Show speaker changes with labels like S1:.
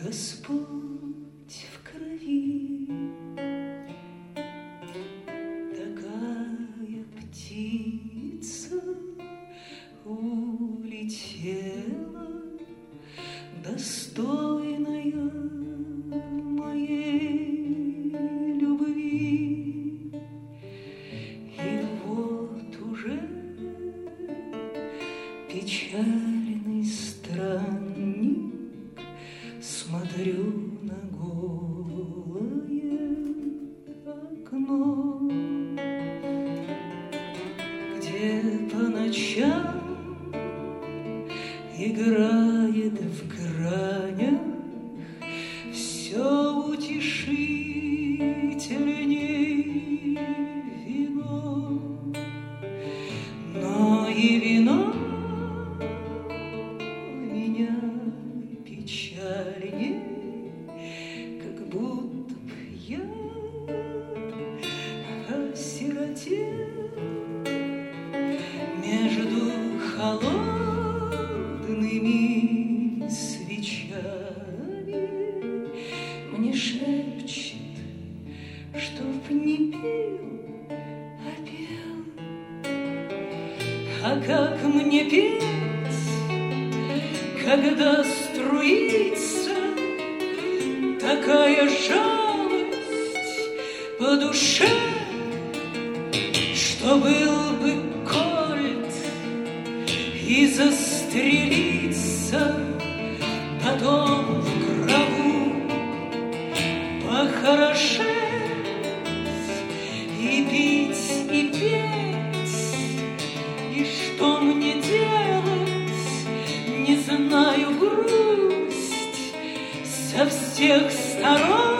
S1: Господь в крови, такая птица улетела, достойная моей любви. И вот уже печальный странник, смотрю на голое окно, где по ночам играет в гранях все утешительней вино, но и вино меня печальней, как будто б я осиротел между холодными свечами. Мне шепчет, чтоб не пил, а пел. А как мне петь, когда струится такая жалость по душе, что был бы кольт и застрелиться, потом в гробу похорошеть и пить, и петь. И что мне делать, не знаю, грусть со всех сторон